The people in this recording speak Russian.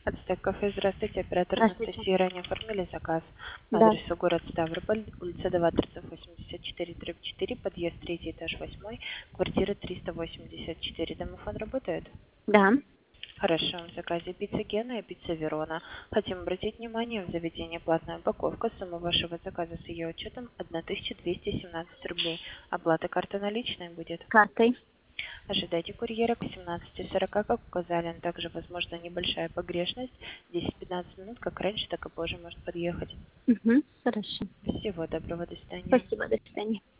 Отстак кафе, здравствуйте, оператор Здравствуйте. Анастасия, ранее оформили заказ по Да, адресу город Ставрополь, улица 2, торцов 84/4, подъезд 3, этаж 8, квартира 384. Домофон работает? да. Хорошо, в заказе пицца Гена и пицца Верона. Хотим обратить внимание, в заведении платная упаковка, сумма вашего заказа с ее учетом 1217 рублей. Оплата карты наличной будет. Картой. Ожидайте курьера к 17:40, как указали. Также возможна небольшая погрешность. 10-15 минут, как раньше, так и позже может подъехать. Угу, хорошо. Всего доброго, до свидания. Спасибо, до свидания.